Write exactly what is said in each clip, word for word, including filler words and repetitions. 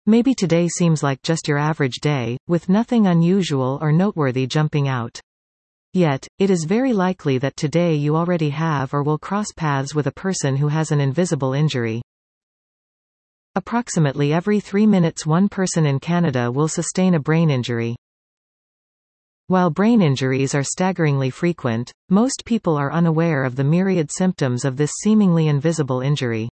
Maybe today seems like just your average day, with nothing unusual or noteworthy jumping out. Yet, it is very likely that today you already have or will cross paths with a person who has an invisible injury. Approximately every three minutes one person in Canada will sustain a brain injury. While brain injuries are staggeringly frequent, most people are unaware of the myriad symptoms of this seemingly invisible injury.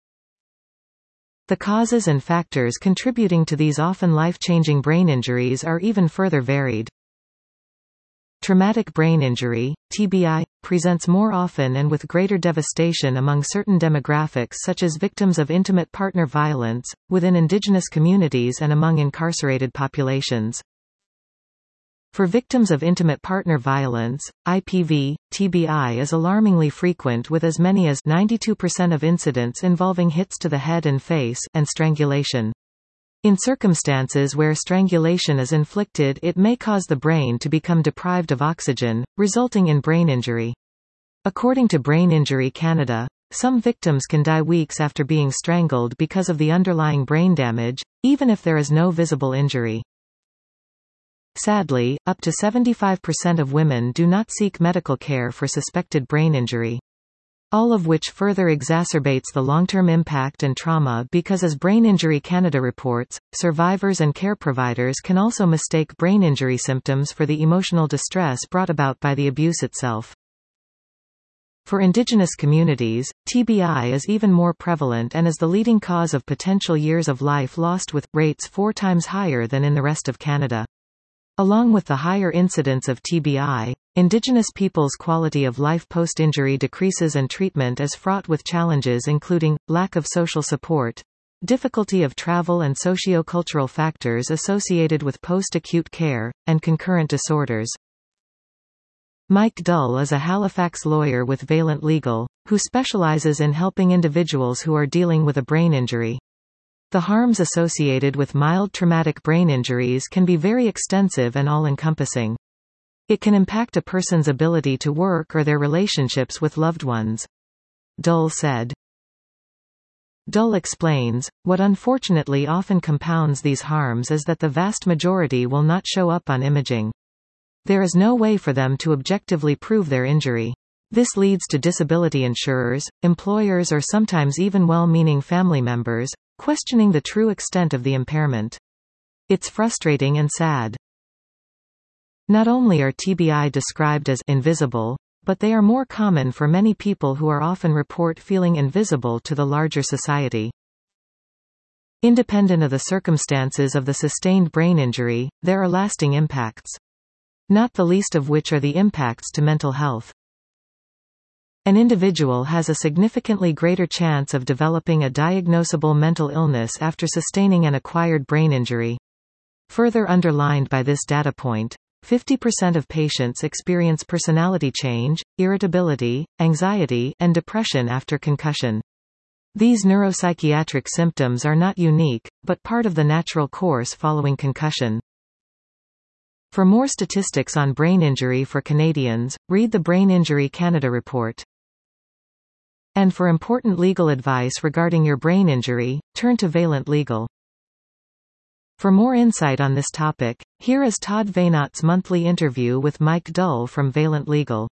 The causes and factors contributing to these often life-changing brain injuries are even further varied. Traumatic brain injury, T B I, presents more often and with greater devastation among certain demographics such as victims of intimate partner violence, within Indigenous communities and among incarcerated populations. For victims of intimate partner violence, I P V, T B I is alarmingly frequent, with as many as ninety-two percent of incidents involving hits to the head and face, and strangulation. In circumstances where strangulation is inflicted, it may cause the brain to become deprived of oxygen, resulting in brain injury. According to Brain Injury Canada, some victims can die weeks after being strangled because of the underlying brain damage, even if there is no visible injury. Sadly, up to seventy-five percent of women do not seek medical care for suspected brain injury. All of which further exacerbates the long-term impact and trauma because, as Brain Injury Canada reports, survivors and care providers can also mistake brain injury symptoms for the emotional distress brought about by the abuse itself. For Indigenous communities, T B I is even more prevalent and is the leading cause of potential years of life lost, with rates four times higher than in the rest of Canada. Along with the higher incidence of T B I, Indigenous peoples' quality of life post-injury decreases and treatment is fraught with challenges including, lack of social support, difficulty of travel and socio-cultural factors associated with post-acute care, and concurrent disorders. Mike Dull is a Halifax lawyer with Valent Legal, who specializes in helping individuals who are dealing with a brain injury. The harms associated with mild traumatic brain injuries can be very extensive and all-encompassing. It can impact a person's ability to work or their relationships with loved ones. Dull said. Dull explains, what unfortunately often compounds these harms is that the vast majority will not show up on imaging. There is no way for them to objectively prove their injury. This leads to disability insurers, employers, or sometimes even well-meaning family members questioning the true extent of the impairment. It's frustrating and sad. Not only are T B I described as invisible, but they are more common for many people who are often report feeling invisible to the larger society. Independent of the circumstances of the sustained brain injury, there are lasting impacts. Not the least of which are the impacts to mental health. An individual has a significantly greater chance of developing a diagnosable mental illness after sustaining an acquired brain injury. Further underlined by this data point, fifty percent of patients experience personality change, irritability, anxiety, and depression after concussion. These neuropsychiatric symptoms are not unique, but part of the natural course following concussion. For more statistics on brain injury for Canadians, read the Brain Injury Canada report. And for important legal advice regarding your brain injury, turn to Valent Legal. For more insight on this topic, here is Todd Vaynot's monthly interview with Mike Dull from Valent Legal.